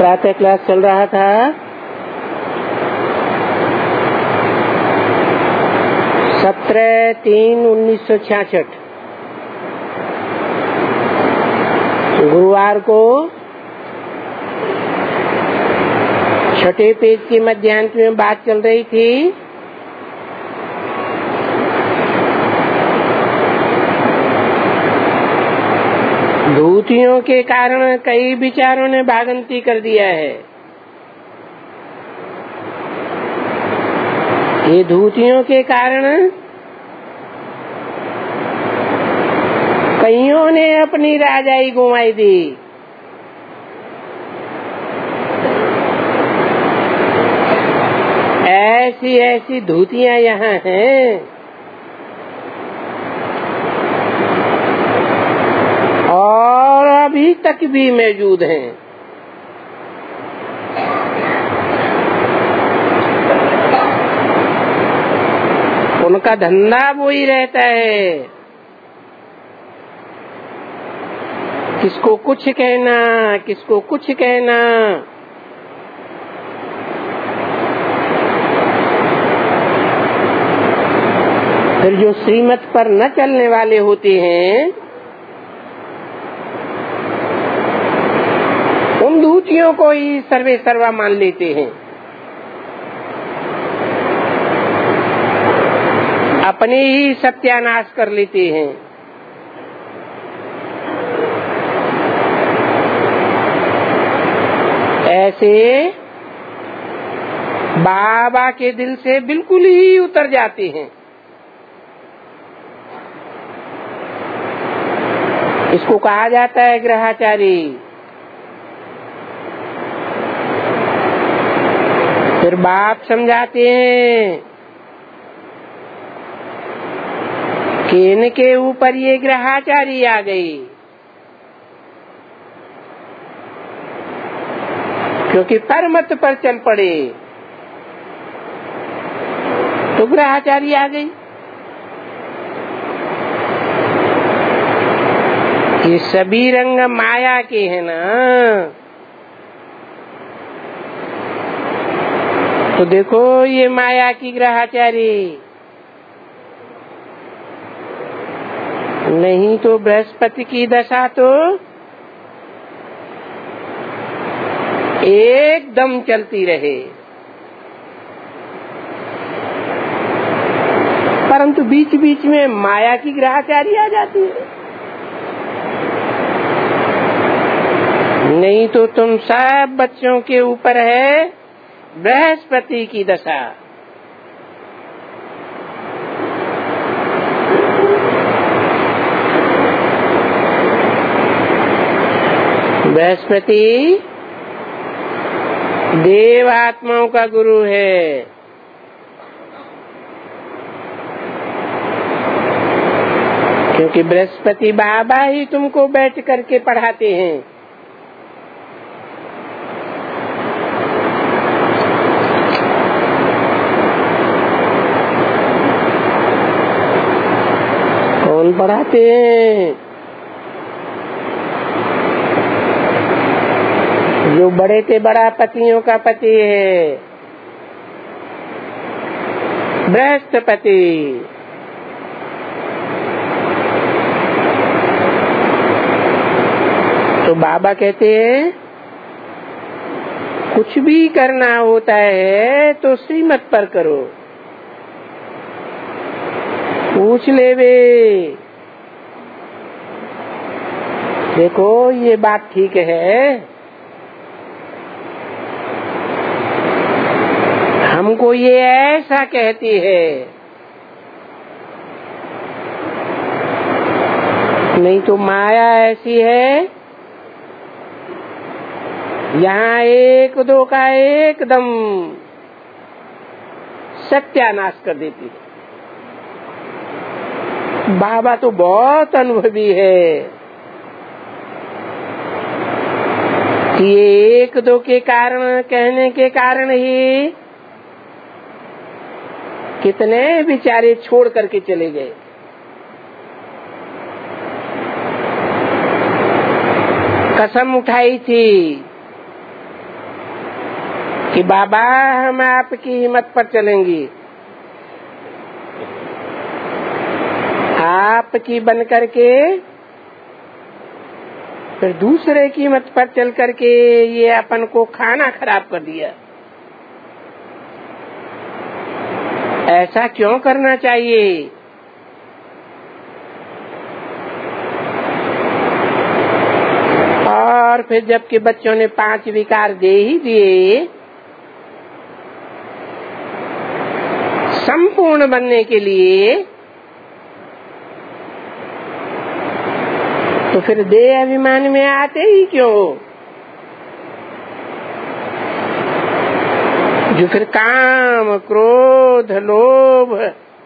प्रातः क्लास चल रहा था। सत्रह 3/1966 गुरुवार को छठे पेज के मध्यांश में बात चल रही थी धूतियों के कारण कई विचारों ने भागंती कर दिया है। ये धूतियों के कारण कईयों ने अपनी राजाई गुमाई दी। ऐसी ऐसी धूतियां यहाँ हैं और अभी तक भी मौजूद हैं। उनका धंधा वो ही रहता है, किसको कुछ कहना, किसको कुछ कहना। फिर जो श्रीमत पर न चलने वाले होते हैं उन धूतियों को ही सर्वे सर्वा मान लेते हैं, अपने ही सत्यानाश कर लेते हैं। ऐसे बाबा के दिल से बिल्कुल ही उतर जाते हैं। इसको कहा जाता है ग्रहाचारी। फिर बाप समझाते हैं कि इनके ऊपर ये ग्रहाचारी आ गई, क्योंकि परमत पर चल पड़े तो ग्रहाचारी आ गई। ये सभी रंग माया के हैं ना, तो देखो ये माया की ग्रहाचारी। नहीं तो बृहस्पति की दशा तो एकदम चलती रहे, परंतु बीच बीच में माया की ग्रहाचारी आ जाती है। नहीं तो तुम सब बच्चों के ऊपर है बृहस्पति की दशा। बृहस्पति देव आत्माओं का गुरु है। क्योंकि बृहस्पति बाबा ही तुमको बैठ करके पढ़ाते हैं। कौन पढ़ाते हैं? जो बड़े से बड़ा पतियों का पति है, बृहस्पति। तो बाबा कहते हैं कुछ भी करना होता है तो श्रीमत पर करो। पूछ ले वे, देखो ये बात ठीक है, हमको ये ऐसा कहती है। नहीं तो माया ऐसी है, यहाँ एक दो का एकदम सत्यानाश कर देती है। बाबा तो बहुत अनुभवी है कि ये एक दो के कारण, कहने के कारण ही कितने बेचारे छोड़ करके चले गए। कसम उठाई थी कि बाबा हम आपकी हिम्मत पर चलेंगे, आपकी बन करके फिर दूसरे की हिम्मत पर चल करके ये अपन को खाना खराब कर दिया। ऐसा क्यों करना चाहिए? और फिर जबकि बच्चों ने 5 विकार दे ही दिए, संपूर्ण बनने के लिए, तो फिर देह अभिमान में आते ही क्यों? जो फिर काम, क्रोध, लोभ,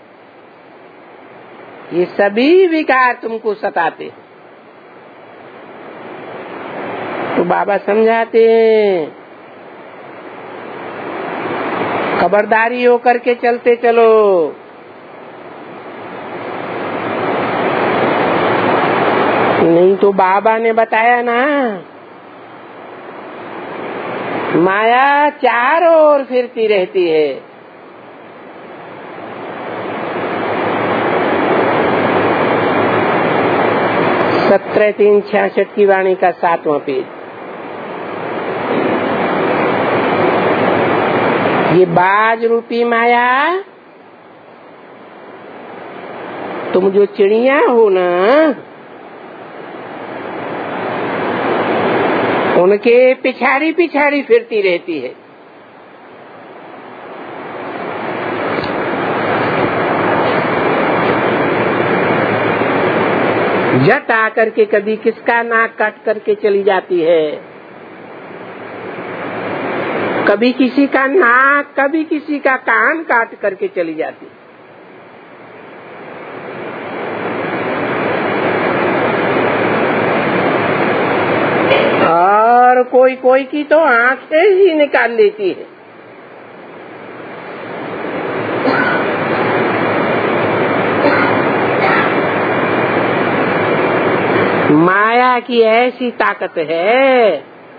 ये सभी विकार तुमको सताते। तो बाबा समझाते हैं, खबरदारी होकर के चलते चलो। नहीं तो बाबा ने बताया ना, माया चारों ओर फिरती रहती है। सत्रह 366 की वाणी का 7वां पेज। ये बाज रूपी माया, तुम जो चिड़िया हो ना, उनके पिछाड़ी पिछाड़ी फिरती रहती है। जट आकर के कभी किसका नाक काट करके चली जाती है, कभी किसी का नाक, कभी किसी का कान काट करके चली जाती है। और कोई कोई की तो आंखें ही निकाल लेती है। माया की ऐसी ताकत है,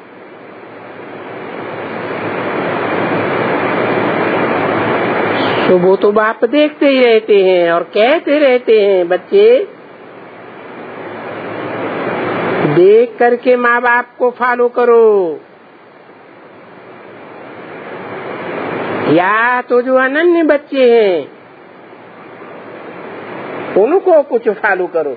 तो वो तो बाप देखते ही रहते हैं और कहते रहते हैं, बच्चे देख करके माँ बाप को फॉलो करो, या तो जो अनन्य बच्चे हैं उनको कुछ फॉलो करो।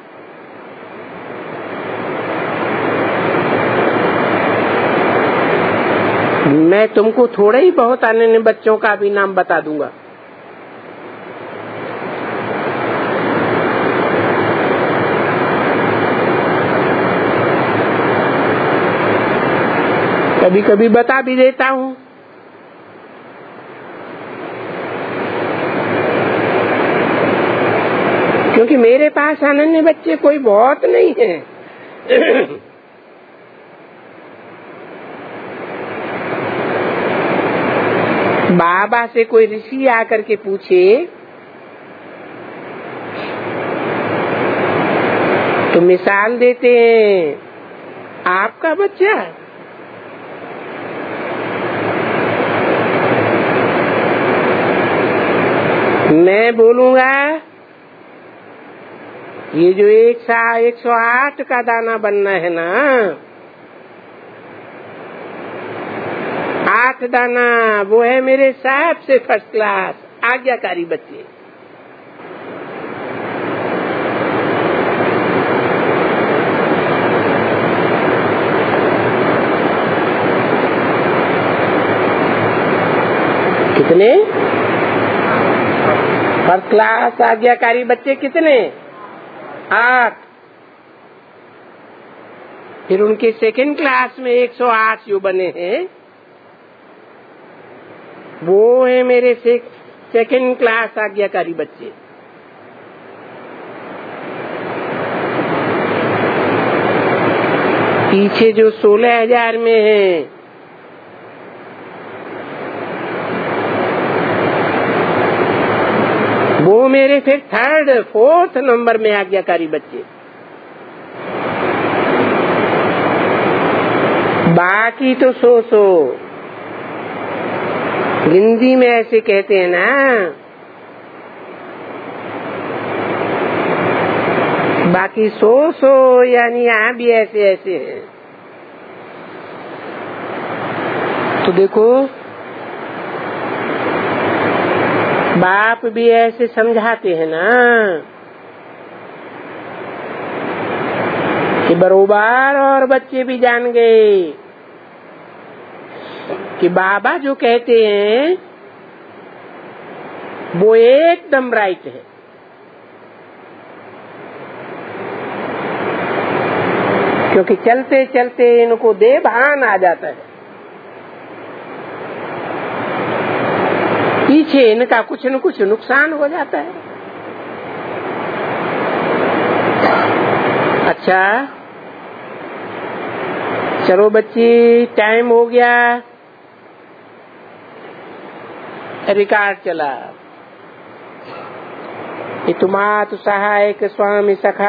मैं तुमको थोड़े ही बहुत अनन्य बच्चों का भी नाम बता दूंगा। कभी कभी बता भी देता हूँ। क्योंकि मेरे पास अनन्य बच्चे कोई बहुत नहीं है। बाबा से कोई ऋषि आकर के पूछे तो मिसाल देते हैं, आपका बच्चा मैं बोलूंगा ये जो 108 का दाना बनना है ना, 8 दाना वो है मेरे साहब से फर्स्ट क्लास आज्ञाकारी बच्चे। कितने फर्स्ट क्लास आज्ञाकारी बच्चे? कितने? 8। फिर उनके सेकंड क्लास में 108 जो बने हैं वो है मेरे सेकंड क्लास आज्ञाकारी बच्चे। पीछे जो 16,000 में है वो मेरे फिर 3rd 4th नंबर में आज्ञाकारी बच्चे। बाकी तो 100 हिंदी में ऐसे कहते हैं ना, बाकी सो यानी यहाँ भी ऐसे ऐसे हैं। तो देखो बाप भी ऐसे समझाते हैं ना कि बरोबर, और बच्चे भी जान गए कि बाबा जो कहते हैं वो एकदम राइट है। क्योंकि चलते चलते इनको देभान आ जाता है, पीछे इनका कुछ न कुछ नुकसान हो जाता है। अच्छा चलो बच्ची, टाइम हो गया, रिकॉर्ड चला। हितुमात सहायक स्वामी सखा,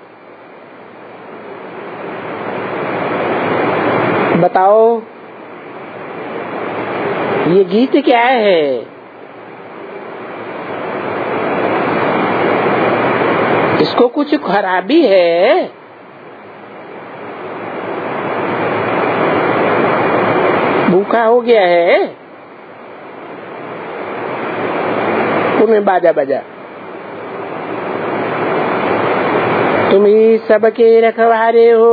बताओ ये गीत क्या है? इसको कुछ खराबी है? भूखा हो गया है? तुम्हें बाजा बजा, तुम ही सबके रखवारे हो,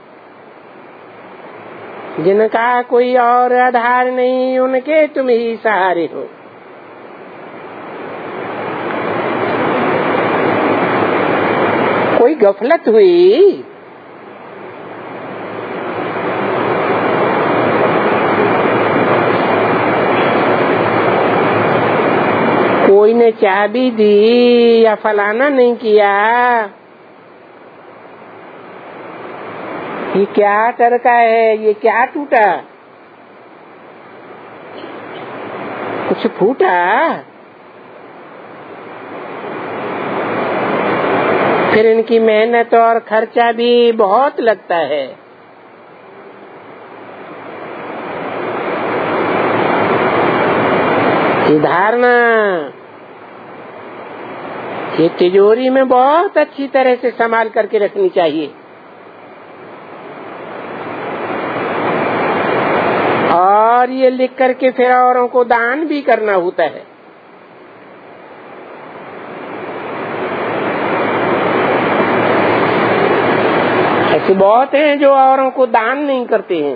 जिनका कोई और आधार नहीं, उनके तुम ही सहारे हो। कोई गफलत हुई? कोई ने चाबी दी या फलाना नहीं किया? ये क्या टरका है? ये क्या टूटा? कुछ फूटा? फिर इनकी मेहनत और खर्चा भी बहुत लगता है। ये धारणा ये तिजोरी में बहुत अच्छी तरह से संभाल करके रखनी चाहिए, और ये लिख करके फिर औरों को दान भी करना होता है। ऐसे बहुत हैं जो औरों को दान नहीं करते हैं।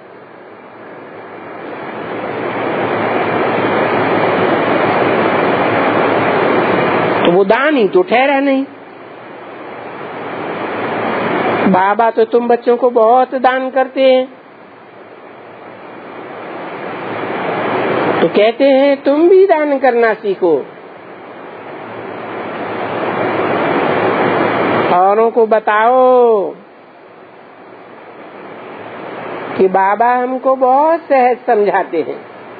तो वो दान ही तो ठहरा नहीं। बाबा तो तुम बच्चों को बहुत दान करते हैं, तो कहते हैं तुम भी दान करना सीखो, औरों को बताओ कि बाबा हमको बहुत सहज समझाते हैं।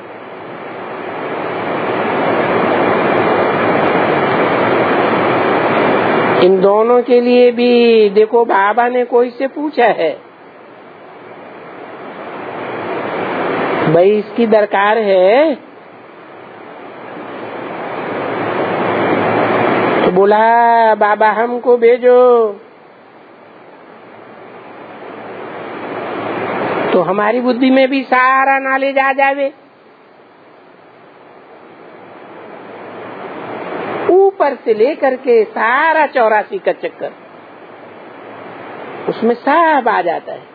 इन दोनों के लिए भी देखो, बाबा ने कोई से पूछा है, भाई इसकी दरकार है? तो बोला बाबा हमको भेजो। तो हमारी बुद्धि में भी सारा नॉलेज आ जावे, ऊपर से लेकर के सारा 84 का चक्कर उसमें सब आ जाता है।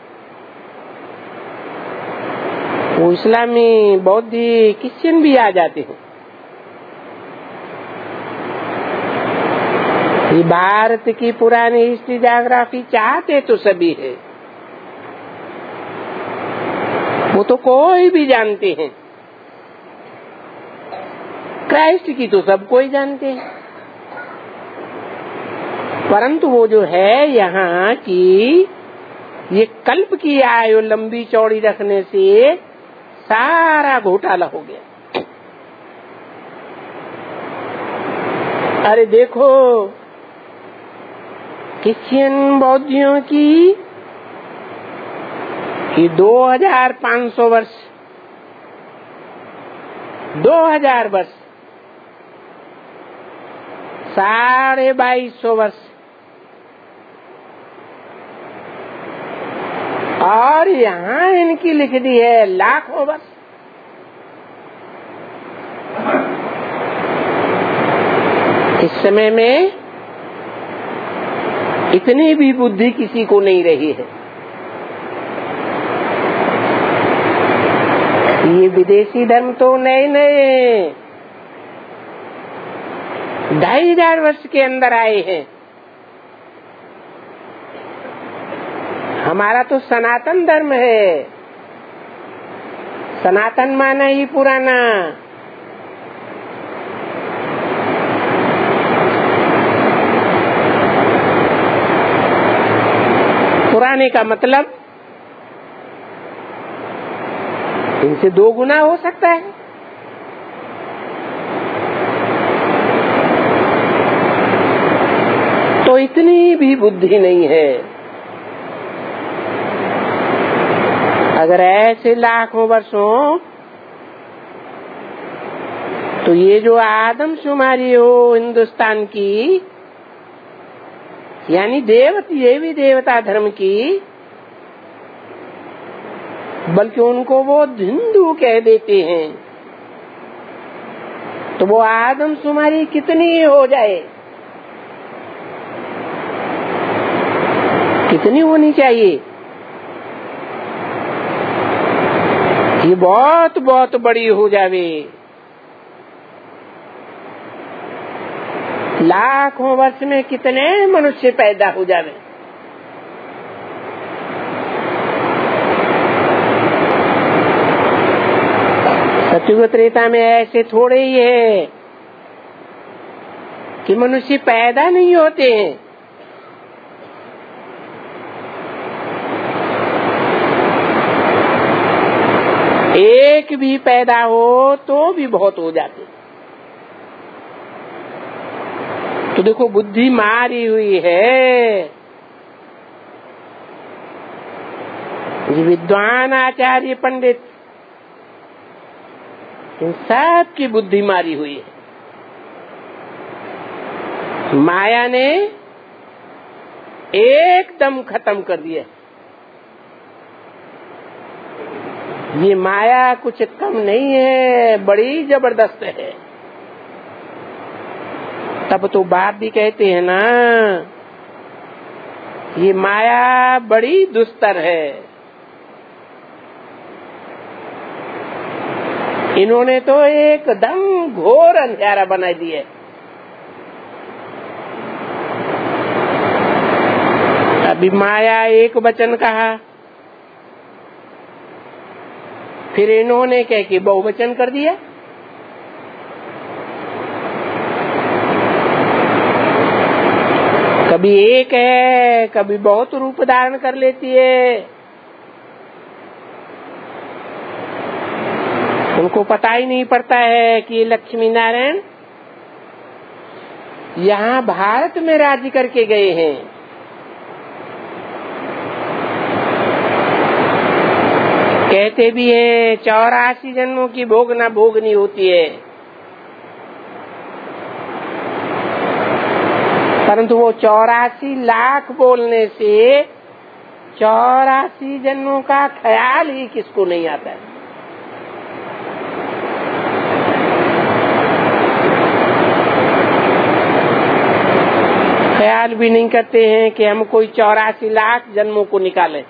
वो इस्लामी, बौद्धी, क्रिश्चियन भी आ जाते हैं। ये भारत की पुरानी हिस्ट्री ज्योग्राफी चाहते तो सभी है, वो तो कोई भी जानते हैं। क्राइस्ट की तो सब कोई जानते हैं, परंतु वो जो है यहाँ की ये कल्प की आयु लंबी चौड़ी रखने से सारा घोटाला हो गया। अरे देखो क्रिश्चियन बौद्धियों की 2500 वर्ष 2000 वर्ष, 2250 वर्ष, और यहाँ इनकी लिख दी है लाखों वर्ष। इस समय में इतनी भी बुद्धि किसी को नहीं रही है। ये विदेशी धर्म तो नए नए 2500 वर्ष के अंदर आए हैं। हमारा तो सनातन धर्म है। सनातन माना ही पुराना। पुराने का मतलब इनसे 2 गुना हो सकता है। तो इतनी भी बुद्धि नहीं है। अगर ऐसे लाखों वर्षों, तो ये जो आदमशुमारी हो हिंदुस्तान की, यानी ये भी देवता धर्म की, बल्कि उनको वो हिंदू कह देते हैं, तो वो आदमशुमारी कितनी हो जाए, कितनी होनी चाहिए? ये बहुत बहुत बड़ी हो जावे। लाखों वर्ष में कितने मनुष्य पैदा हो जावे। सतयुग त्रेता में ऐसे थोड़े ही है कि मनुष्य पैदा नहीं होते हैं। एक भी पैदा हो तो भी बहुत हो जाते। तो देखो बुद्धि मारी हुई है। ये विद्वान आचार्य पंडित इन सब की बुद्धि मारी हुई है। माया ने एकदम खत्म कर दिया। ये माया कुछ कम नहीं है, बड़ी जबरदस्त है। तब तो बाप भी कहते हैं ना, ये माया बड़ी दुस्तर है। इन्होंने तो एकदम घोर अंधेरा बना दिया। अभी माया एक वचन कहा, फिर इन्होंने कह के बहुवचन कर दिया। कभी एक है, कभी बहुत रूप धारण कर लेती है। उनको पता ही नहीं पड़ता है कि ये लक्ष्मी नारायण यहाँ भारत में राज्य करके गए हैं। कहते भी हैं 84 जन्मों की भोगना भोगनी होती है, परंतु वो 84 लाख बोलने से 84 जन्मों का ख्याल ही किसको नहीं आता है। ख्याल भी नहीं करते हैं कि हम कोई 84 लाख जन्मों को निकालें।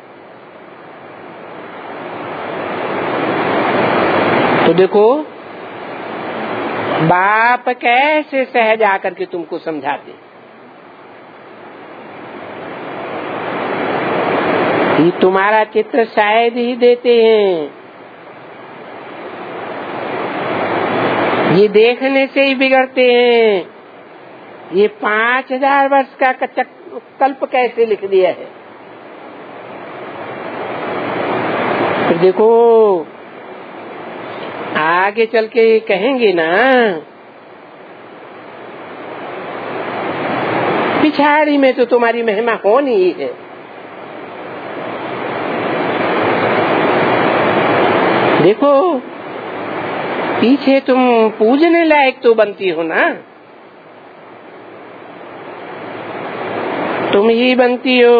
तो देखो बाप कैसे सहज आकर के तुमको समझाते। ये तुम्हारा चित्र शायद ही देते हैं, ये देखने से ही बिगड़ते हैं। ये 5000 वर्ष का कल्प कैसे लिख दिया है। फिर देखो आगे चल के कहेंगे ना, पिछाड़ी में तो तुम्हारी महिमा होनी ही है। देखो पीछे तुम पूजने लायक तो बनती हो ना, तुम ही बनती हो।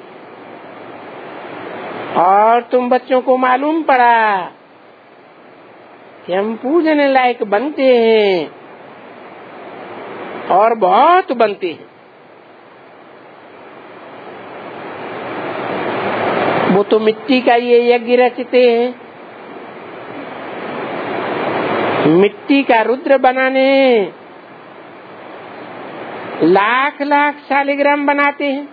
और तुम बच्चों को मालूम पड़ा कि हम पूजने लायक बनते हैं और बहुत बनते हैं। वो तो मिट्टी का ये यज्ञ रचते हैं, मिट्टी का रुद्र बनाने लाख लाख शालिग्राम बनाते हैं।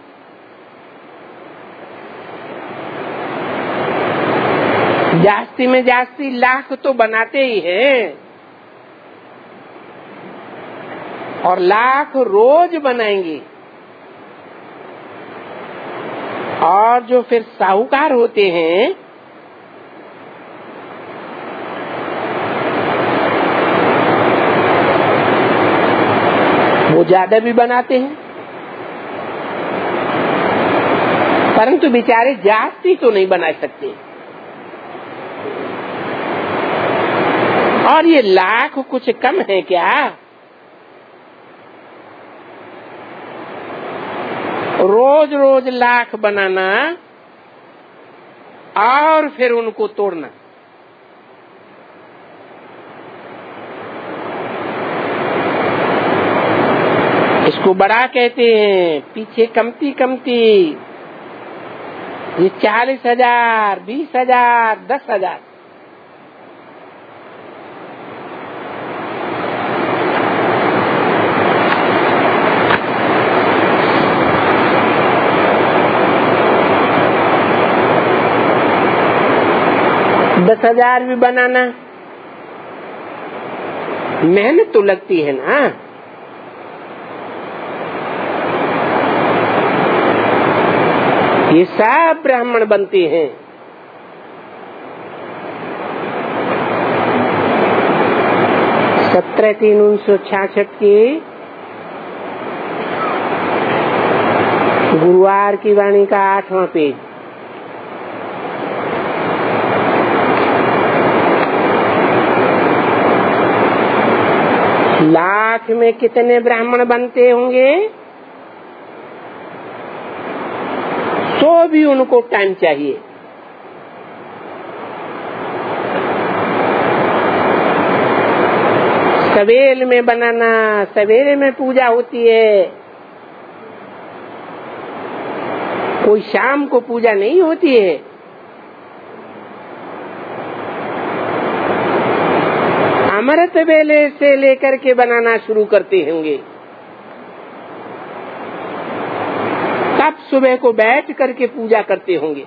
जास्ती में जास्ती लाख तो बनाते ही हैं, और लाख रोज बनाएंगे। और जो फिर साहूकार होते हैं, वो ज्यादा भी बनाते हैं, परंतु बेचारे जास्ती तो नहीं बना सकते। और ये लाख कुछ कम है क्या? रोज रोज लाख बनाना और फिर उनको तोड़ना। इसको बड़ा कहते हैं। पीछे कमती कमती ये 40,000, 20,000, 10,000। दस 10,000 भी बनाना मेहनत तो लगती है ना। ये सब ब्राह्मण बनते हैं। सत्रह 3/1966 की गुरुवार की वाणी का 8वां पेज। लाख में कितने ब्राह्मण बनते होंगे? 100 भी उनको टाइम चाहिए। सवेल में बनाना, सवेरे में पूजा होती है, कोई शाम को पूजा नहीं होती है। अमृत वेले से लेकर के बनाना शुरू करते होंगे, तब सुबह को बैठ करके पूजा करते होंगे।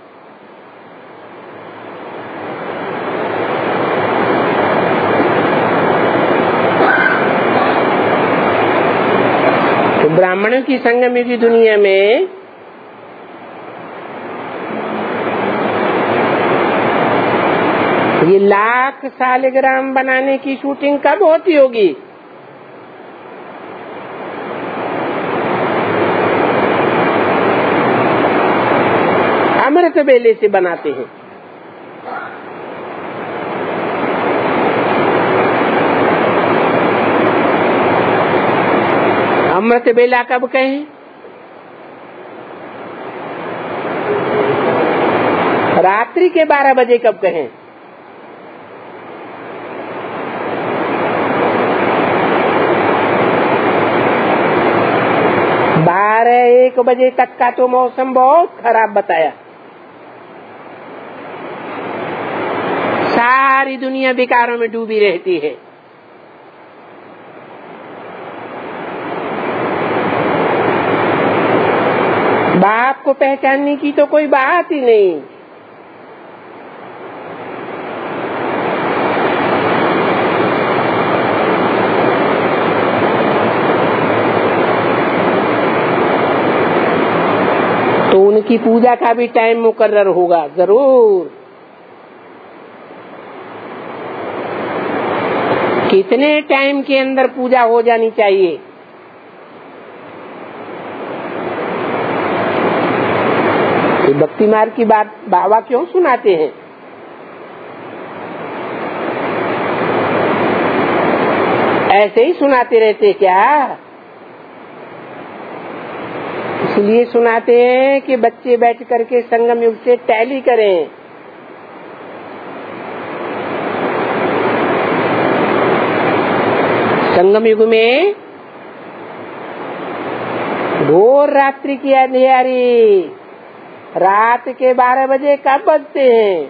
तो ब्राह्मणों की संगम की दुनिया में ये लाख शालिग्राम बनाने की शूटिंग कब होती होगी? अमृत वेले से बनाते हैं। अमृत वेला कब कहें? रात्रि के 12 बजे कब कहें? एक बजे तक का तो मौसम बहुत खराब बताया। सारी दुनिया विकारों में डूबी रहती है। बाप को पहचानने की तो कोई बात ही नहीं। तो उनकी पूजा का भी टाइम मुकर्रर होगा जरूर। कितने टाइम के अंदर पूजा हो जानी चाहिए? ये भक्ति मार्ग की बात बाबा क्यों सुनाते हैं? ऐसे ही सुनाते रहते क्या? इसलिए सुनाते हैं कि बच्चे बैठ करके संगम युग से टैली करें। संगम युग में घोर रात्रि की अंधियारी, रात के 12 बजे कब बजते हैं?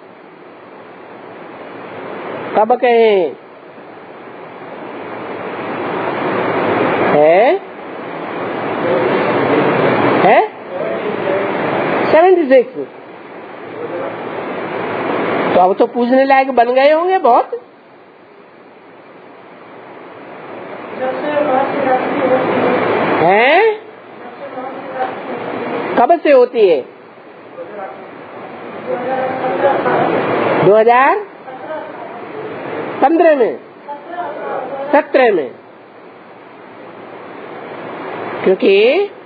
कब कहें? है 76। तो अब तो पूजने लायक बन गए होंगे बहुत। हैं? कब से होती है? 2015 में, 17 में, क्योंकि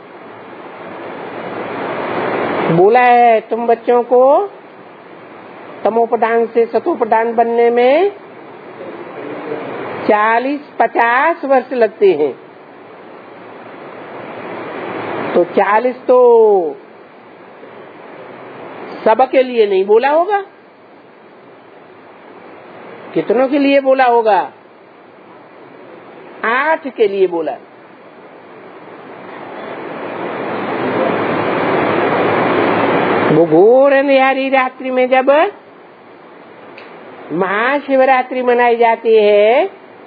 बोला है तुम बच्चों को तमोप्रधान से सतोप्रधान बनने में 40-50 वर्ष लगते हैं। तो 40 तो सबके लिए नहीं बोला होगा, कितनों के लिए बोला होगा? 8 के लिए बोला। वो घोर अंधियारी रात्रि में जब महाशिवरात्रि मनाई जाती है,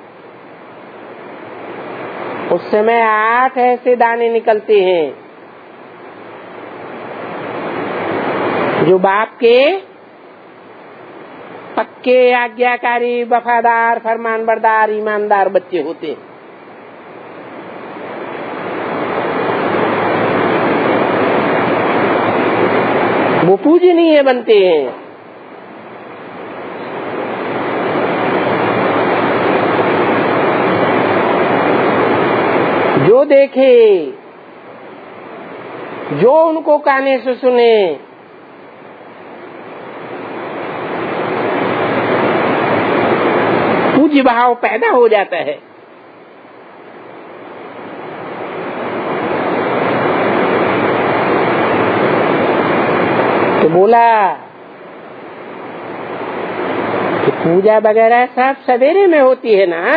उस समय 8 ऐसे दाने निकलते हैं जो बाप के पक्के आज्ञाकारी वफादार फरमानबरदार ईमानदार बच्चे होते हैं। वो पूजनीय बनते हैं। जो देखे, जो उनको काने से सुने, पूज्य भाव पैदा हो जाता है। तो बोला कि पूजा वगैरह सब सवेरे में होती है ना।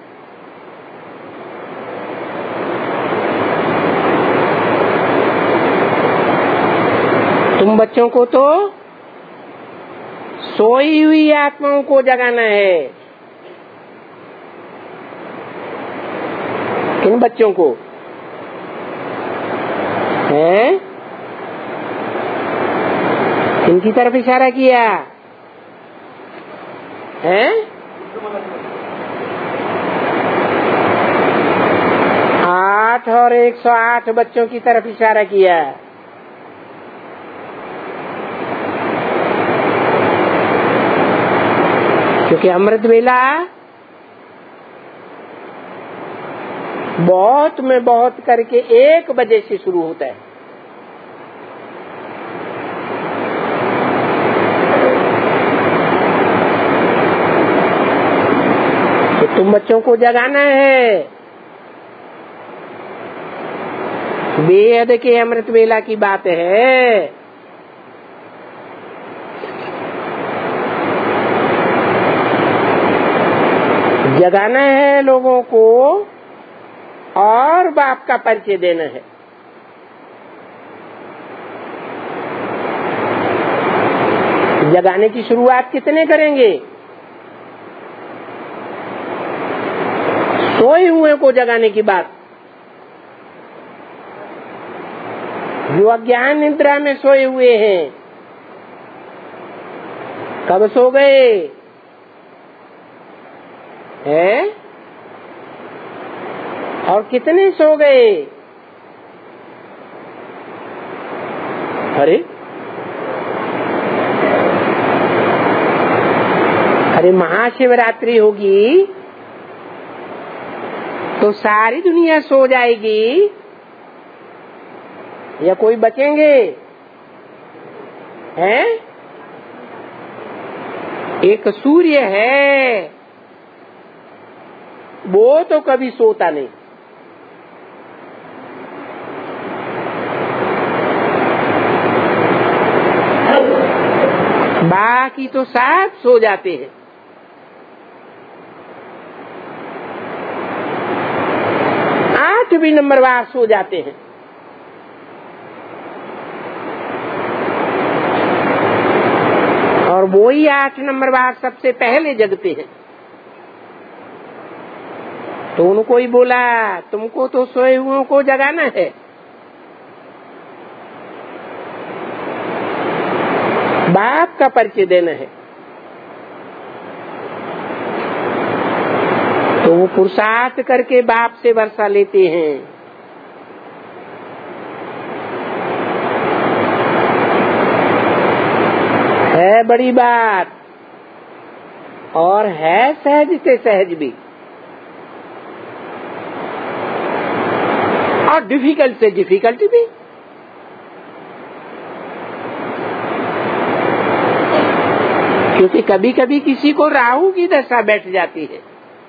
तुम बच्चों को तो सोई हुई आत्माओं को जगाना है। किन बच्चों को? हैं? किनकी तरफ इशारा किया है? 8 और 108 बच्चों की तरफ इशारा किया। क्योंकि अमृत वेला बहुत में बहुत करके 1 बजे से शुरू होता है। तो तुम बच्चों को जगाना है। बेहद के अमृत वेला की बात है। जगाना है लोगों को और बाप का परिचय देना है। जगाने की शुरुआत कितने करेंगे? सोए हुए को जगाने की बात। जो अज्ञान निद्रा में सोए हुए हैं, कब सो गए हैं? और कितने सो गए? अरे महाशिवरात्रि होगी तो सारी दुनिया सो जाएगी या कोई बचेंगे? हैं? एक सूर्य है वो तो कभी सोता नहीं। बाकी तो सब सो जाते हैं। आठवीं नंबर वार सो जाते हैं। और वो ही 8 नंबर वार सबसे पहले जगते हैं। तो उनको ही बोला, तुमको तो सोए हुओं को जगाना है। बाप का परिचय देना है। तो वो पुरुषार्थ करके बाप से वर्षा लेते हैं। है बड़ी बात और है सहज से सहज भी, और डिफिकल्ट से डिफिकल्ट भी। क्योंकि कभी कभी किसी को राहु की दशा बैठ जाती है,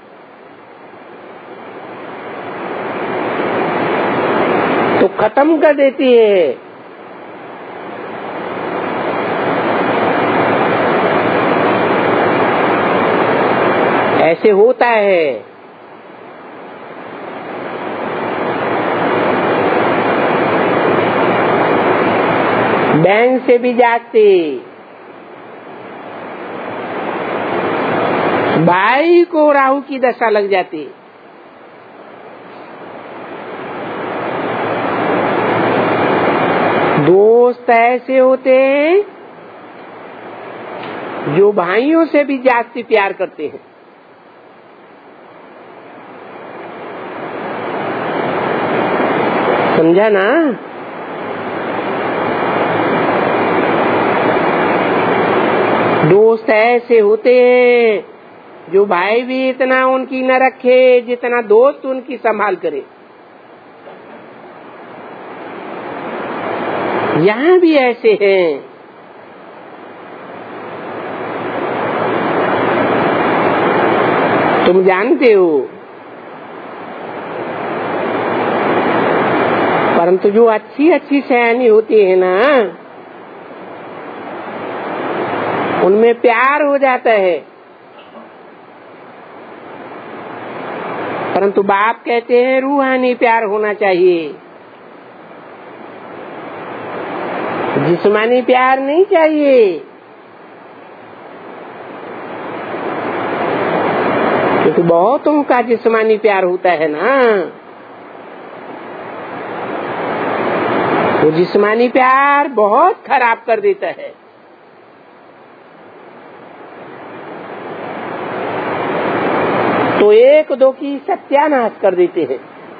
तो खत्म कर देती है। ऐसे होता है। बैंक से भी जागते, भाई को राहु की दशा लग जाती। दोस्त ऐसे होते हैं जो भाइयों से भी जास्ती प्यार करते हैं। समझा ना? दोस्त ऐसे होते हैं जो भाई भी इतना उनकी न रखे जितना दोस्त उनकी संभाल करे। यहाँ भी ऐसे हैं। तुम जानते हो, परंतु जो अच्छी अच्छी सयानी होती है ना, उनमें प्यार हो जाता है। परंतु बाप कहते हैं रूहानी प्यार होना चाहिए, जिस्मानी प्यार नहीं चाहिए। क्योंकि बहुतों का जिस्मानी प्यार होता है ना, वो जिस्मानी प्यार बहुत खराब कर देता है। तो एक दो की सत्यानाश कर देते हैं।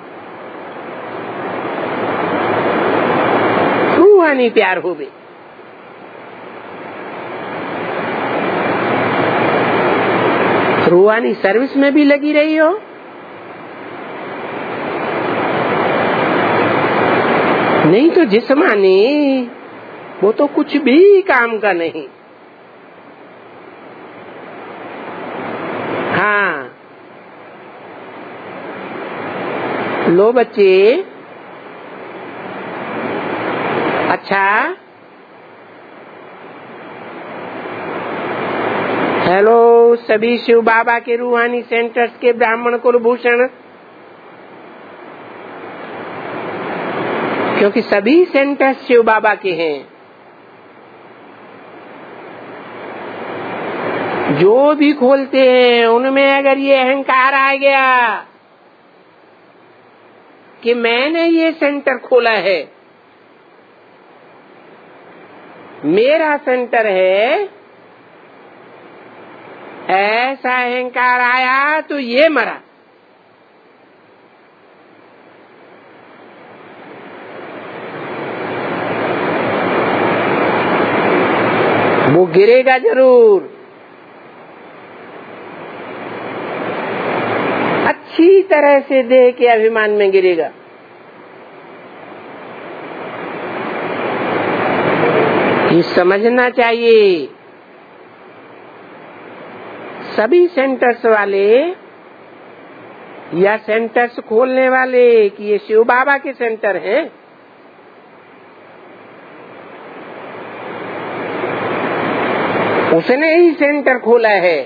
रूहानी प्यार हो गए। रूहानी सर्विस में भी लगी रही हो, नहीं तो जिस्मानी वो तो कुछ भी काम का नहीं। हाँ, लो बच्चे, अच्छा हेलो सभी शिव बाबा के रूहानी सेंटर्स के ब्राह्मण कुलभूषण, क्योंकि सभी सेंटर्स शिव बाबा के हैं। जो भी खोलते हैं उनमें अगर ये अहंकार आ गया कि मैंने ये सेंटर खोला है, मेरा सेंटर है, ऐसा अहंकार आया तो ये मरा। वो गिरेगा जरूर। अच्छी तरह से देह के अभिमान में गिरेगा। ये समझना चाहिए। सभी सेंटर्स वाले या सेंटर्स खोलने वाले कि ये शिव बाबा के सेंटर हैं, उसने ही सेंटर खोला है,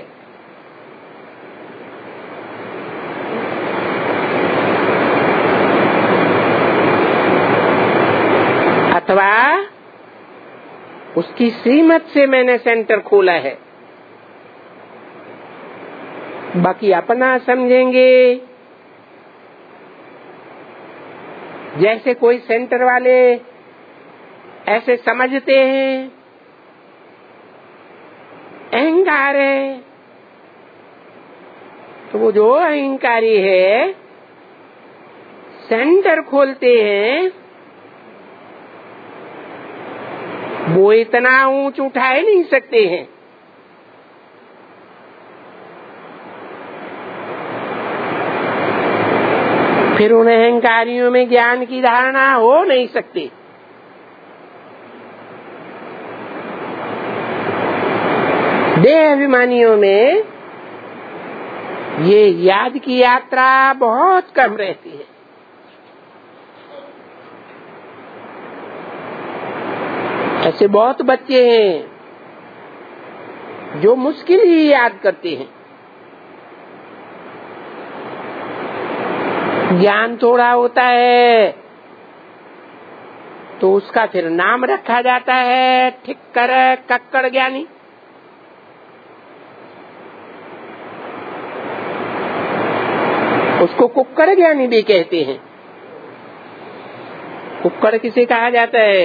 अथवा उसकी श्रीमत से मैंने सेंटर खोला है। बाकी अपना समझेंगे। जैसे कोई सेंटर वाले ऐसे समझते हैं अहंकार है, तो वो जो अहंकारी है सेंटर खोलते हैं, वो इतना ऊंच उठाए नहीं सकते हैं। फिर उन अहंकारियों में ज्ञान की धारणा हो नहीं सकती। देह अभिमानियों में ये याद की यात्रा बहुत कम रहती है। ऐसे बहुत बच्चे हैं जो मुश्किल ही याद करते हैं। ज्ञान थोड़ा होता है तो उसका फिर नाम रखा जाता है ठिक्कर कक्कड़ ज्ञानी। उसको कुक्कड़ ज्ञानी भी कहते हैं। कुक्कड़ किसे कहा जाता है?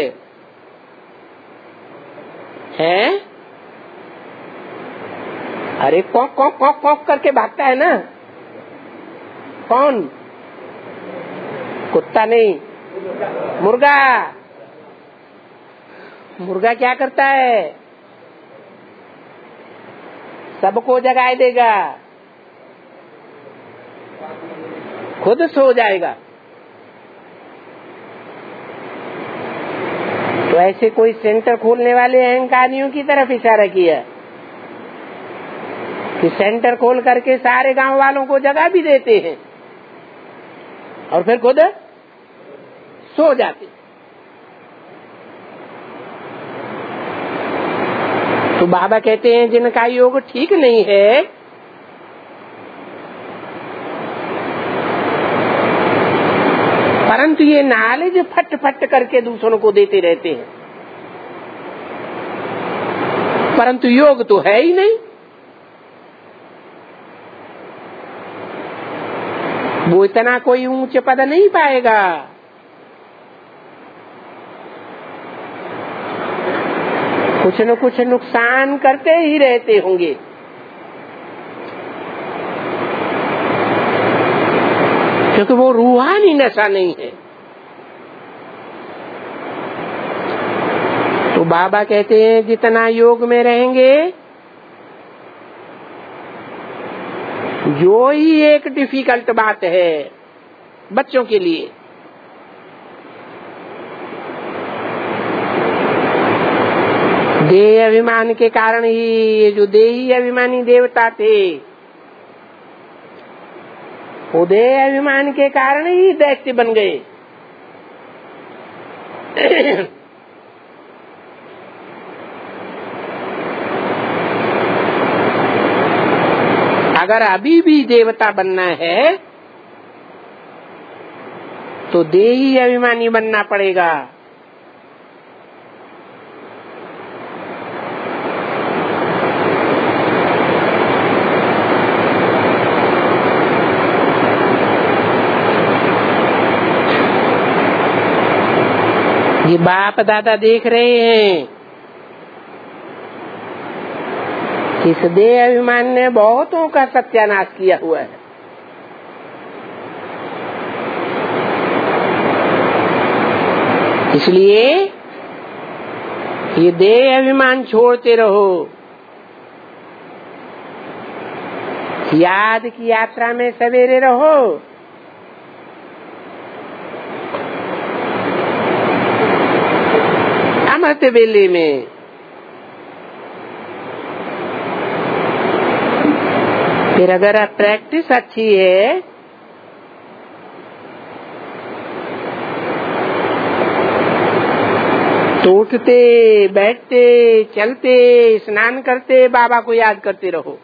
अरे कौक कौक कौक कौक करके भागता है ना। कौन? कुत्ता नहीं, मुर्गा। मुर्गा क्या करता है? सबको जगाए देगा, खुद सो जाएगा। तो ऐसे कोई सेंटर खोलने वाले अहंकारियों की तरफ इशारा किया कि सेंटर खोल करके सारे गांव वालों को जगा भी देते हैं और फिर खुद सो जाते। तो बाबा कहते हैं जिनका योग ठीक नहीं है परंतु ये नॉलेज फट फट करके दूसरों को देते रहते हैं, परंतु योग तो है ही नहीं। वो इतना कोई ऊंचे पद नहीं पाएगा। कुछ न कुछ नुकसान करते ही रहते होंगे। क्योंकि वो रूहानी नशा नहीं है। तो बाबा कहते हैं जितना योग में रहेंगे जो ही एक डिफिकल्ट बात है बच्चों के लिए, देह अभिमान के कारण ही ये जो देही अभिमानी देवता थे वो देह अभिमान के कारण ही दैत्य बन गए। अगर अभी भी देवता बनना है तो देही अभिमानी बनना पड़ेगा। ये बाप दादा देख रहे हैं इस देह अभिमान ने बहुतों का सत्यानाश किया हुआ है। इसलिए ये देह अभिमान छोड़ते रहो। याद की यात्रा में सवेरे रहो। अमृत वेले में फिर अगर प्रैक्टिस अच्छी है तो उठते बैठते चलते स्नान करते बाबा को याद करते रहो।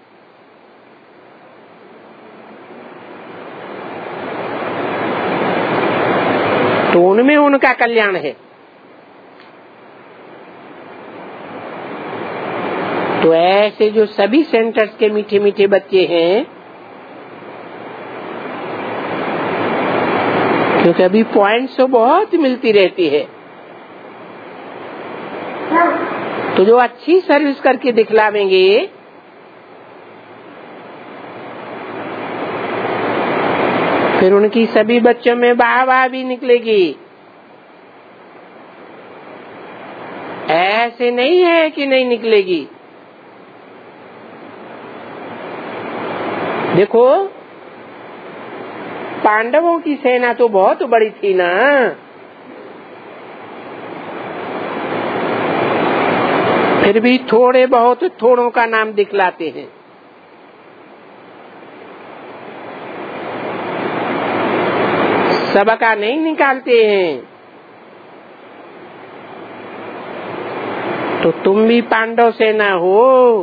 तो उनमें उनका कल्याण है। तो ऐसे जो सभी सेंटर्स के मीठे मीठे बच्चे हैं, क्योंकि अभी पॉइंट्स तो बहुत मिलती रहती है, तो जो अच्छी सर्विस करके दिखलावेंगे फिर उनकी सभी बच्चों में वाह भी निकलेगी। ऐसे नहीं है कि नहीं निकलेगी। देखो पांडवों की सेना तो बहुत बड़ी थी ना, फिर भी थोड़े बहुत थोड़ों का नाम दिखलाते हैं। सबका नहीं निकालते हैं। तो तुम भी पांडव सेना हो।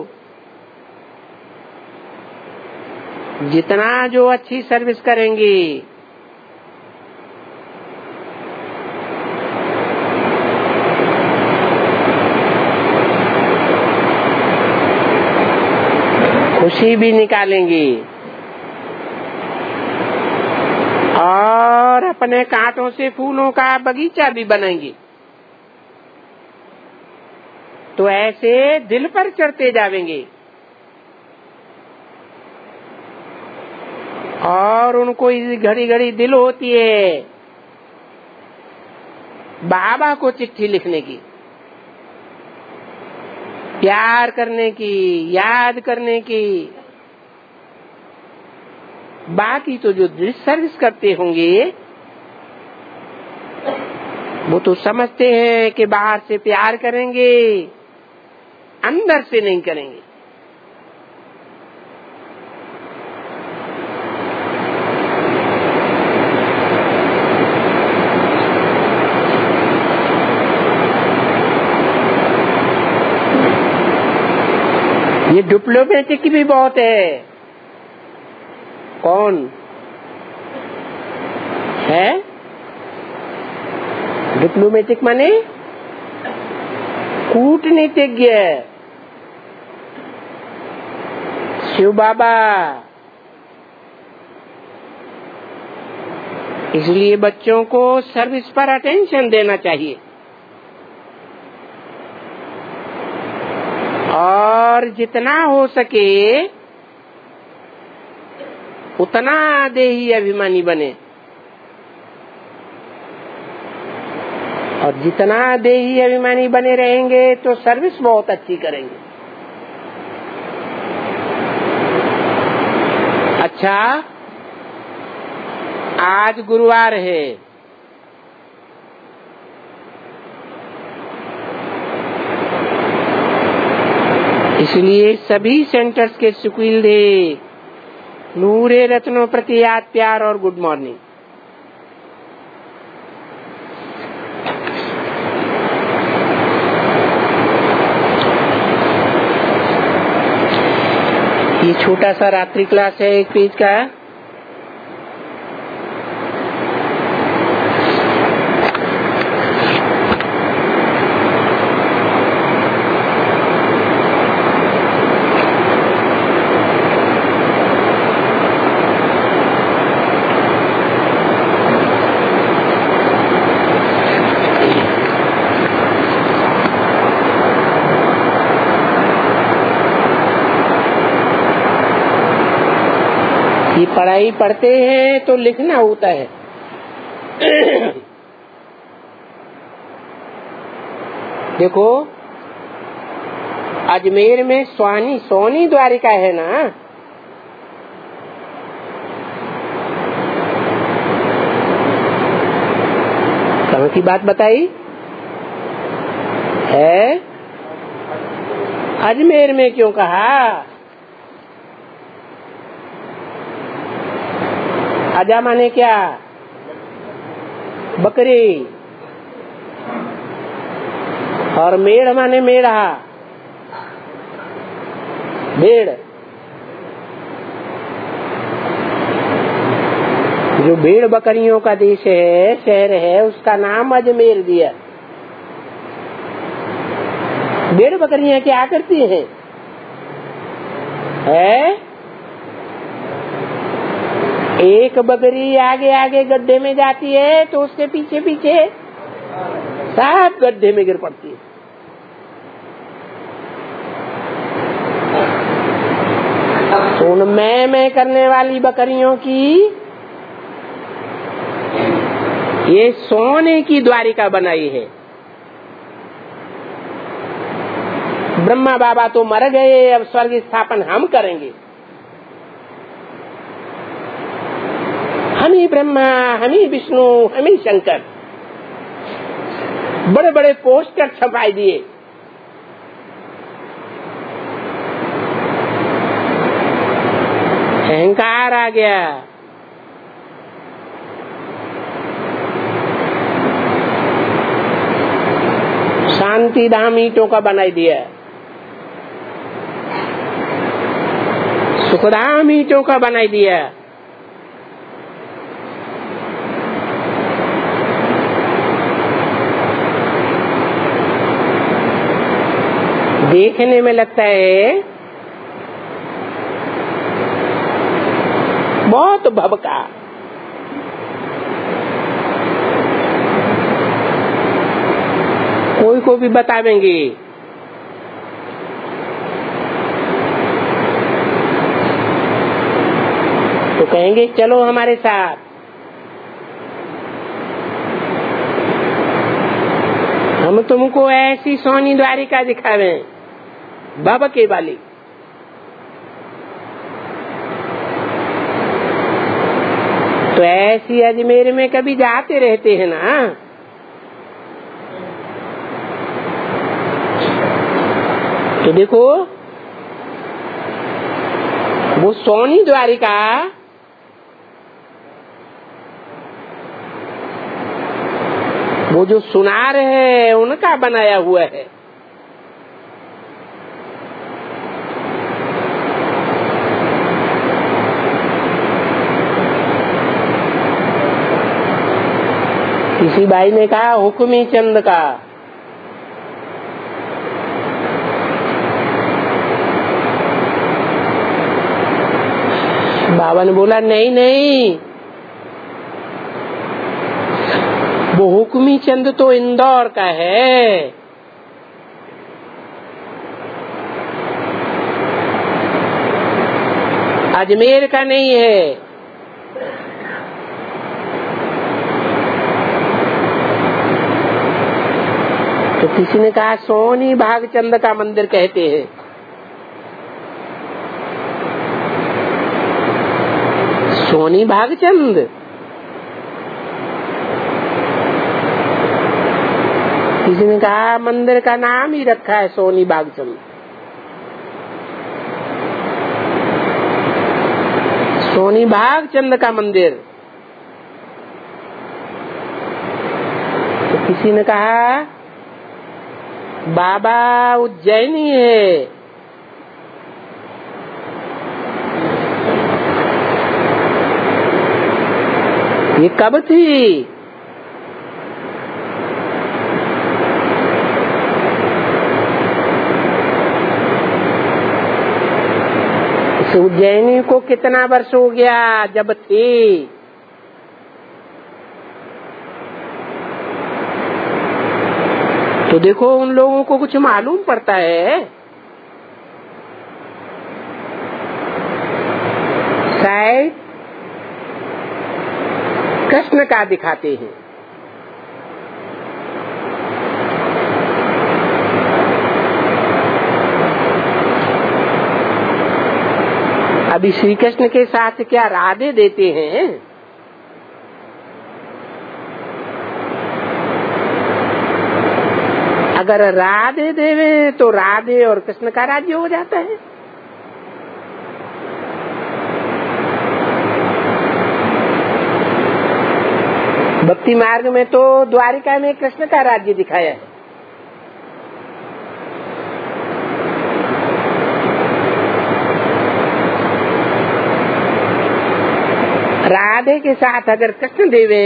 जितना जो अच्छी सर्विस करेंगे, खुशी भी निकालेंगे और अपने कांटों से फूलों का बगीचा भी बनाएंगे। तो ऐसे दिल पर चढ़ते जाएंगे और उनको घड़ी घड़ी दिल होती है बाबा को चिट्ठी लिखने की, प्यार करने की, याद करने की। बाकी तो जो सर्विस करते होंगे वो तो समझते हैं कि बाहर से प्यार करेंगे, अंदर से नहीं करेंगे। ये डिप्लोमेटिक भी बहुत है। कौन है डिप्लोमेटिक? माने कूटनीतिज्ञ। शिव बाबा। इसलिए बच्चों को सर्विस पर अटेंशन देना चाहिए और जितना हो सके उतना देही अभिमानी बने। और जितना देही अभिमानी बने रहेंगे तो सर्विस बहुत अच्छी करेंगे। अच्छा, आज गुरुवार है, इसलिए सभी सेंटर्स के सुकील दे नूरे रत्नों प्रति याद प्यार और गुड मॉर्निंग। ये छोटा सा रात्रि क्लास है 1 पेज का। ये पढ़ाई पढ़ते हैं तो लिखना होता है। देखो अजमेर में सोनी द्वारिका है ना, कहाँ की बात बताई है? अजमेर में क्यों कहा? आजा माने क्या? बकरी। और मेढ़ माने मेढ़ा, भेड़। जो भेड़ बकरियों का देश है, शहर है, उसका नाम अजमेर दिया। भेड़ बकरियां क्या करती हैं? एक बकरी आगे आगे गड्ढे में जाती है तो उसके पीछे पीछे सब गड्ढे में गिर पड़ती है। तो उन मैं करने वाली बकरियों की ये सोने की द्वारिका बनाई है। ब्रह्मा बाबा तो मर गए, अब स्वर्ग स्थापन हम करेंगे। हम ही ब्रह्मा, हम ही विष्णु, हम ही शंकर। बड़े बड़े पोस्टर छपाई दिए। अहंकार आ गया। शांति धाम ईंटों का बनाई दिया, सुखधाम ईंटों का बनाई दिया। देखने में लगता है बहुत भबका, कोई को भी बतावेंगे। तो कहेंगे चलो हमारे साथ। हम तुमको ऐसी सोनी द्वारिका दिखावे, भबके वाली। तो ऐसी अजमेर में कभी जाते रहते हैं ना, तो देखो वो सोनी द्वारिका वो जो सुनार है उनका बनाया हुआ है। किसी भाई ने कहा हुक्मी चंद का। बाबा ने बोला नहीं नहीं, वो हुक्मी चंद तो इंदौर का है। अजमेर का नहीं है। तो किसी ने कहा सोनी भागचंद का मंदिर कहते हैं। सोनी भागचंद, किसी ने कहा मंदिर का नाम ही रखा है सोनी भागचंद। सोनी भागचंद का मंदिर। तो किसी ने कहा बाबा उज्जैनी है। ये कब थी? इस उज्जैनी को कितना वर्ष हो गया जब थी? तो देखो उन लोगों को कुछ मालूम पड़ता है। शायद कृष्ण का दिखाते हैं। अभी श्री कृष्ण के साथ क्या राधे देते हैं? अगर राधे देवे तो राधे और कृष्ण का राज्य हो जाता है। भक्ति मार्ग में तो द्वारिका में कृष्ण का राज्य दिखाया है। राधे के साथ अगर कृष्ण देवे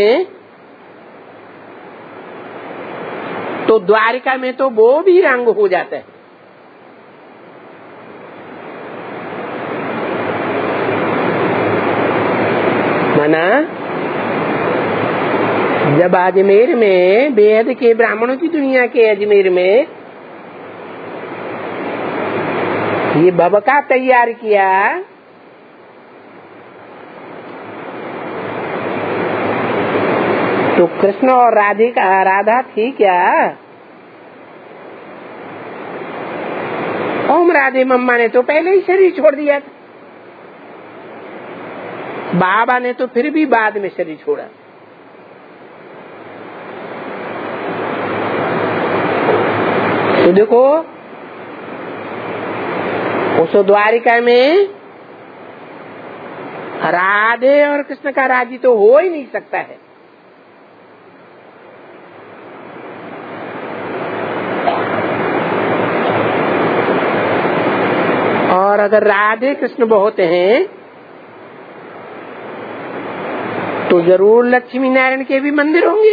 तो द्वारिका में तो वो भी रंग हो जाता है। माना जब अजमेर में बेहद के ब्राह्मणों की दुनिया के अजमेर में ये भवका तैयार किया तो कृष्ण और राधा थी क्या? ओम राधे मम्मा ने तो पहले ही शरीर छोड़ दिया था, बाबा ने तो फिर भी बाद में शरीर छोड़ा। तो देखो उस द्वारिका में राधे और कृष्ण का राजी तो हो ही नहीं सकता है। और अगर राधे कृष्ण बहुत हैं तो जरूर लक्ष्मी नारायण के भी मंदिर होंगे।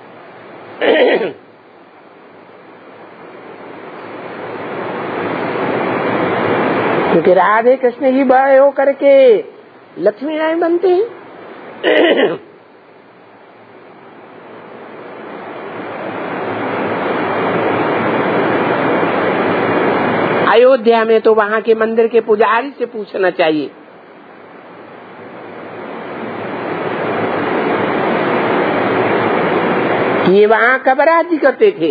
क्योंकि राधे कृष्ण ही बड़े हो करके लक्ष्मी नारायण बनते हैं। अयोध्या में तो वहां के मंदिर के पुजारी से पूछना चाहिए ये वहां कब राज्य करते थे।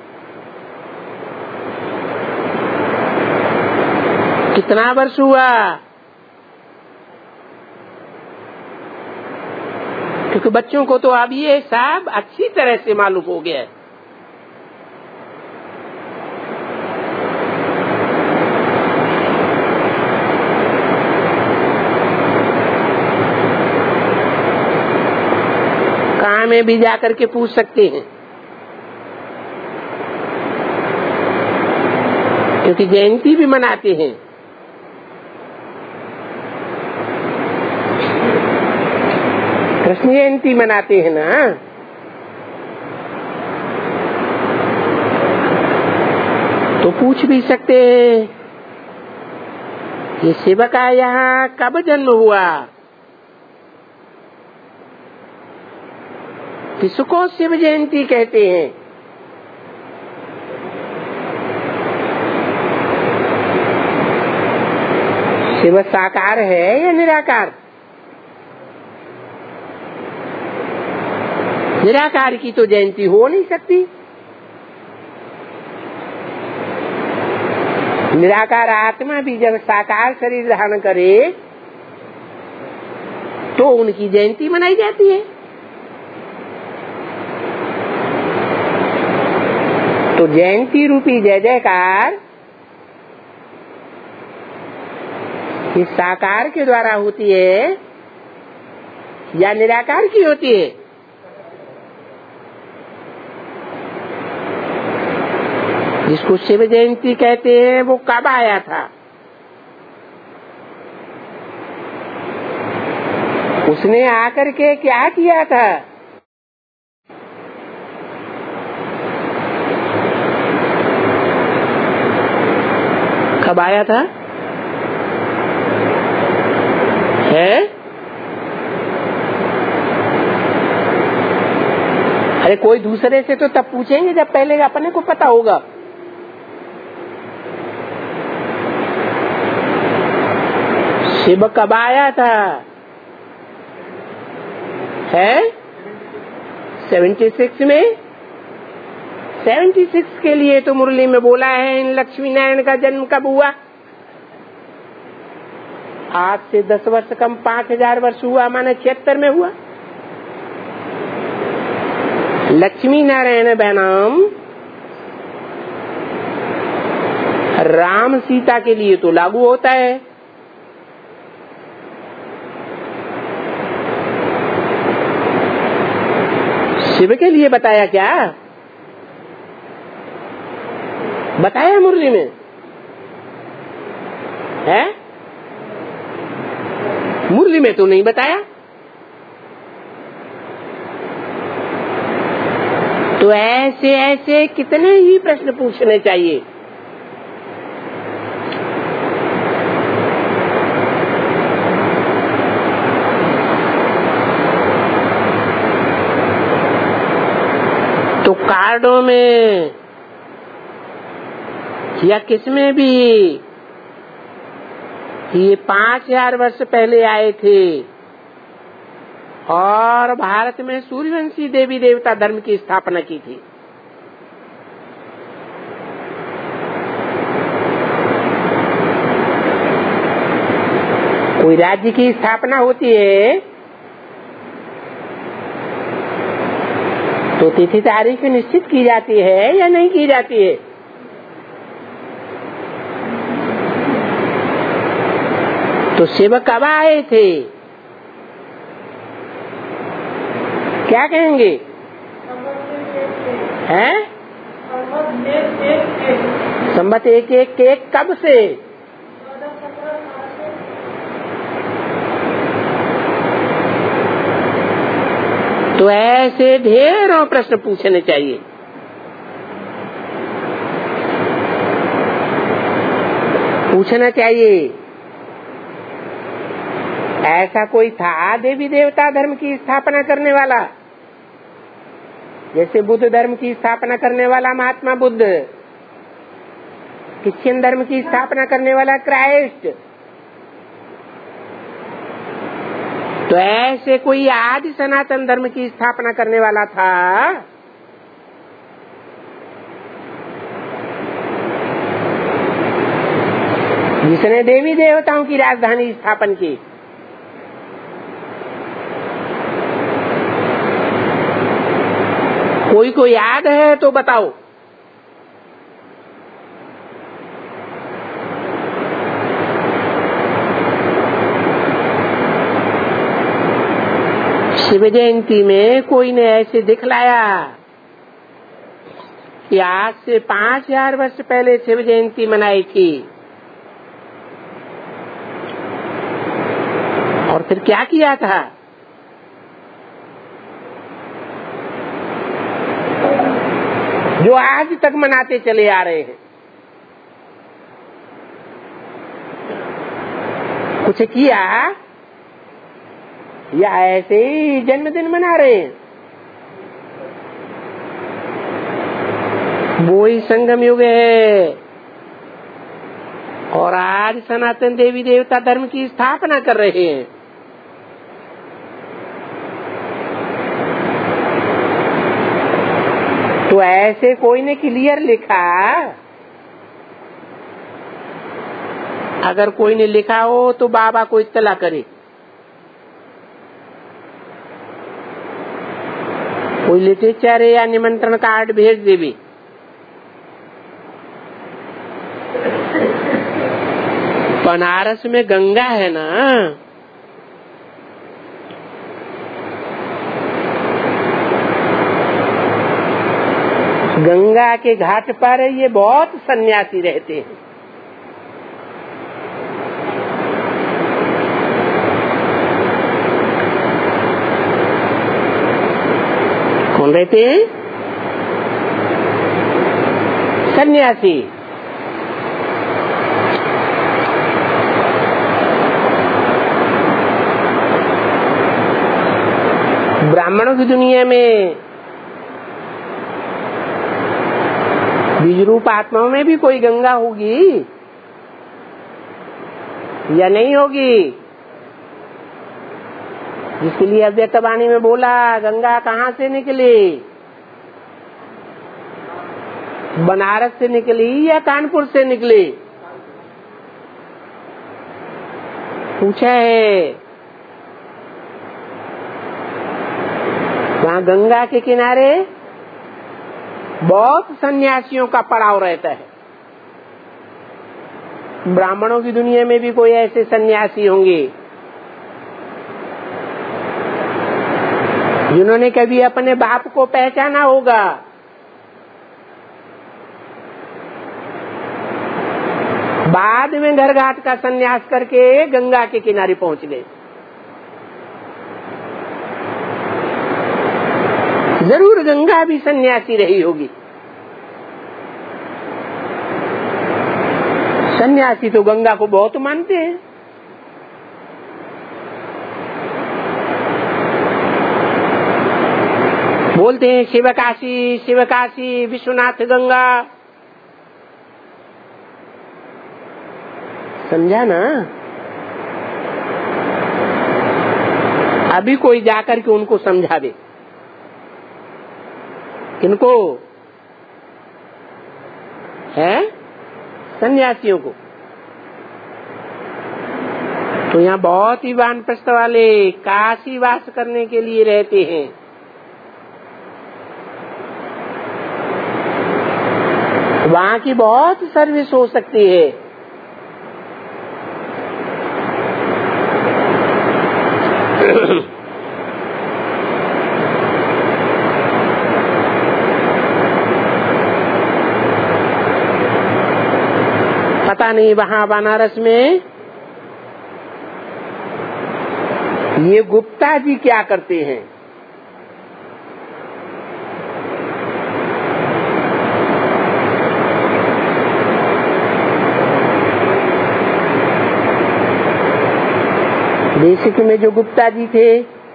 कितना वर्ष हुआ? क्योंकि बच्चों को तो अब ये सब अच्छी तरह से मालूम हो गया है। में भी जाकर के पूछ सकते हैं, क्योंकि जयंती भी मनाते हैं। कृष्ण जयंती मनाते हैं ना, तो पूछ भी सकते हैं ये शिव का यहाँ कब जन्म हुआ, किसको शिव जयंती कहते हैं। शिव साकार है या निराकार? निराकार की तो जयंती हो नहीं सकती। निराकार आत्मा भी जब साकार शरीर धारण करे तो उनकी जयंती मनाई जाती है। तो जयंती रूपी जय जयकार इस साकार के द्वारा होती है या निराकार की होती है? जिसको शिव जयंती कहते हैं वो कब आया था? उसने आकर के क्या किया था? कब आया था? है? अरे कोई दूसरे से तो तब पूछेंगे जब पहले अपने को पता होगा। शिव कब आया था? है 76 में। 76 के लिए तो मुरली में बोला है इन लक्ष्मी नारायण का जन्म कब हुआ। आज से 10 वर्ष कम 5000 वर्ष हुआ, माने 76 में हुआ। लक्ष्मी नारायण बनाम राम सीता के लिए तो लागू होता है। शिव के लिए बताया क्या? बताया मुरली में है? मुरली में तो नहीं बताया। तो ऐसे ऐसे कितने ही प्रश्न पूछने चाहिए। तो कार्डों में या किसमें भी ये 5000 वर्ष पहले आए थे और भारत में सूर्यवंशी देवी देवता धर्म की स्थापना की थी। कोई राज्य की स्थापना होती है तो तिथि तारीख निश्चित की जाती है या नहीं की जाती है? तो शिव कब आए थे? क्या कहेंगे? हैं? संवत 111 कब से? तो ऐसे ढेरों प्रश्न पूछने चाहिए। पूछना चाहिए ऐसा कोई था देवी देवता धर्म की स्थापना करने वाला? जैसे बुद्ध धर्म की स्थापना करने वाला महात्मा बुद्ध, क्रिश्चियन धर्म की स्थापना करने वाला क्राइस्ट। तो ऐसे कोई आदि सनातन धर्म की स्थापना करने वाला था? जिसने देवी देवताओं की राजधानी स्थापन की? कोई को याद है तो बताओ। शिव जयंती में कोई ने ऐसे दिखलाया कि आज से 5000 वर्ष पहले शिव जयंती मनाई थी, और फिर क्या किया था? जो आज तक मनाते चले आ रहे हैं। कुछ किया या ऐसे ही जन्मदिन मना रहे हैं? वो ही संगम युग है और आज सनातन देवी देवता धर्म की स्थापना कर रहे हैं। तो ऐसे कोई ने क्लियर लिखा? अगर कोई ने लिखा हो तो बाबा को इत्तला करे। कोई लिटरेचर या निमंत्रण कार्ड भेज देवी। बनारस में गंगा है ना, गंगा के घाट पर ये बहुत सन्यासी रहते हैं। कौन रहते हैं? सन्यासी। ब्राह्मणों की दुनिया में बीज रूप आत्माओं में भी कोई गंगा होगी या नहीं होगी? जिसके लिए अव्यक्त वाणी में बोला गंगा कहाँ से निकली? बनारस से निकली या कानपुर से निकली? पूछा है। वहाँ गंगा के किनारे बहुत सन्यासियों का पड़ाव रहता है। ब्राह्मणों की दुनिया में भी कोई ऐसे सन्यासी होंगे जिन्होंने कभी अपने बाप को पहचाना होगा। बाद में घर घाट का सन्यास करके गंगा के किनारे पहुंच गए। जरूर गंगा भी सन्यासी रही होगी। सन्यासी तो गंगा को बहुत मानते हैं। बोलते हैं शिवकाशी शिवकाशी विश्वनाथ गंगा। समझा ना? अभी कोई जाकर के उनको समझावे। किनको? है सन्यासियों को। तो यहाँ बहुत ही वानप्रस्थ वाले काशी वास करने के लिए रहते हैं। वहाँ की बहुत सर्विस हो सकती है। पता नहीं वहाँ बनारस में ये गुप्ता जी क्या करते हैं। बेसिक में जो गुप्ता जी थे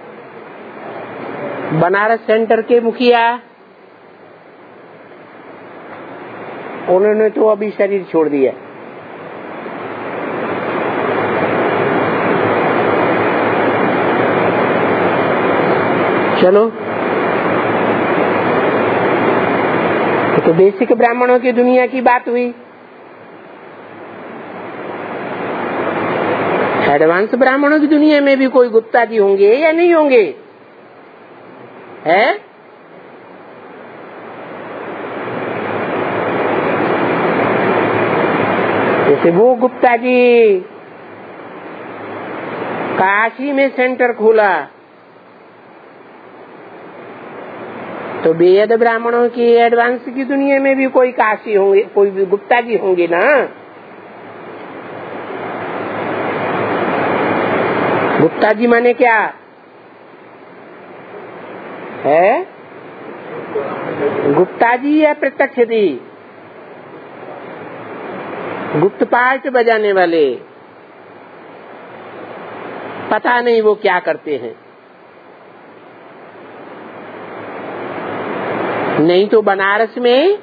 बनारस सेंटर के मुखिया, उन्होंने तो अभी शरीर छोड़ दिया। चलो, तो बेसिक ब्राह्मणों की दुनिया की बात हुई। एडवांस ब्राह्मणों की दुनिया में भी कोई गुप्ता जी होंगे या नहीं होंगे? है? जैसे वो गुप्ता जी काशी में सेंटर खोला, तो बेहद ब्राह्मणों की एडवांस की दुनिया में भी कोई काशी होंगे, कोई भी गुप्ता जी होंगे ना। गुप्ता जी माने क्या है? गुप्ता जी या प्रत्यक्ष जी? गुप्त पार्ट बजाने वाले। पता नहीं वो क्या करते हैं। नहीं तो बनारस में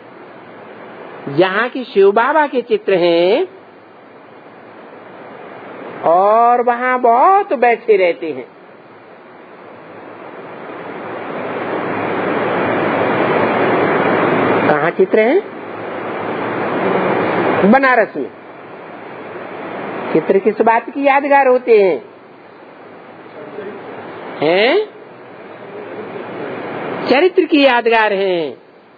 यहाँ की शिव बाबा के चित्र हैं और वहाँ बहुत बैठे रहते हैं। कहाँ चित्र हैं? बनारस में। चित्र किस बात की यादगार होते हैं? हैं? चरित्र की यादगार हैं।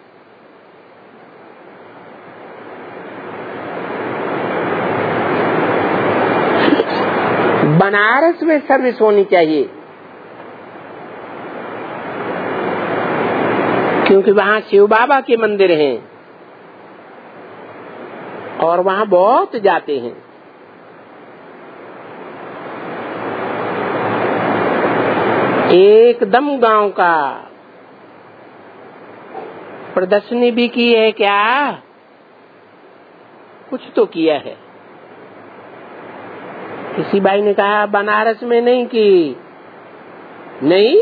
बनारस में सर्विस होनी चाहिए, क्योंकि वहाँ शिव बाबा के मंदिर हैं और वहाँ बहुत जाते हैं। एकदम गांव का प्रदर्शनी भी की है क्या? कुछ तो किया है। किसी भाई ने कहा बनारस में नहीं की। नहीं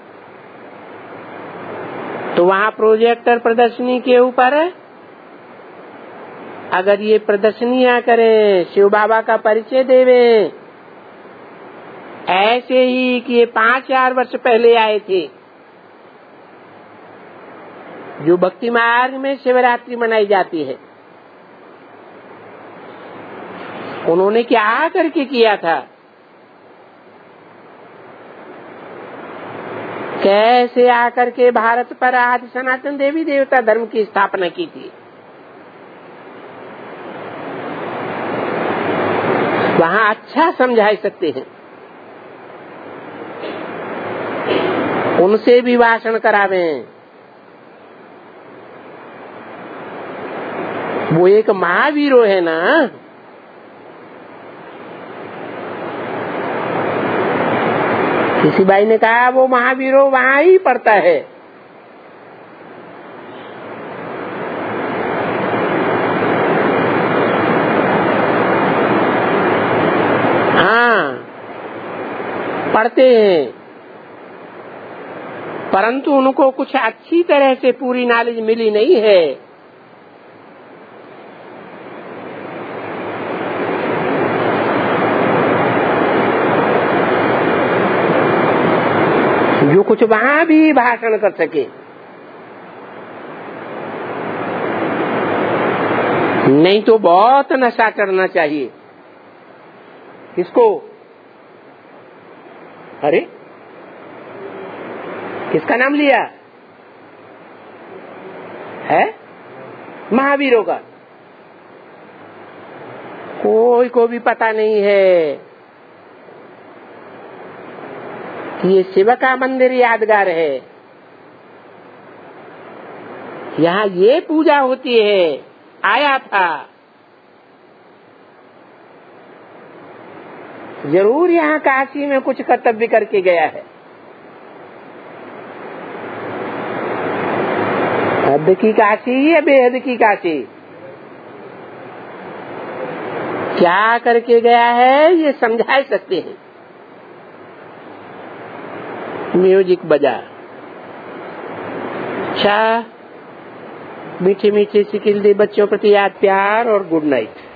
तो वहाँ प्रोजेक्टर प्रदर्शनी के ऊपर अगर ये प्रदर्शनियां करें, शिव बाबा का परिचय देवें, ऐसे ही कि ये 5-4 वर्ष पहले आए थे, जो भक्ति मार्ग में शिवरात्रि मनाई जाती है, उन्होंने क्या करके किया था? कैसे आकर के भारत पर आदि सनातन देवी देवता धर्म की स्थापना की थी। वहाँ अच्छा समझा सकते हैं। उनसे भी भाषण करावें। वो एक महावीरो है ना। किसी भाई ने कहा वो महावीरो वहाँ ही पड़ता है। पढ़ते हैं, परंतु उनको कुछ अच्छी तरह से पूरी नॉलेज मिली नहीं है। जो कुछ वहां भी भाषण कर सके, नहीं तो बहुत नशा करना चाहिए। किसको? अरे किसका नाम लिया है? महावीरों का। कोई को भी पता नहीं है कि ये शिव का मंदिर यादगार है, यहाँ ये पूजा होती है। आया था, जरूर यहाँ काशी में कुछ कर्तव्य करके गया है। हद की काशी या बेहद की काशी, क्या करके गया है ये समझा सकते हैं। म्यूजिक बजा, अच्छा मीठे मीठे सिकिल दे, बच्चों प्रति याद प्यार और गुड नाइट।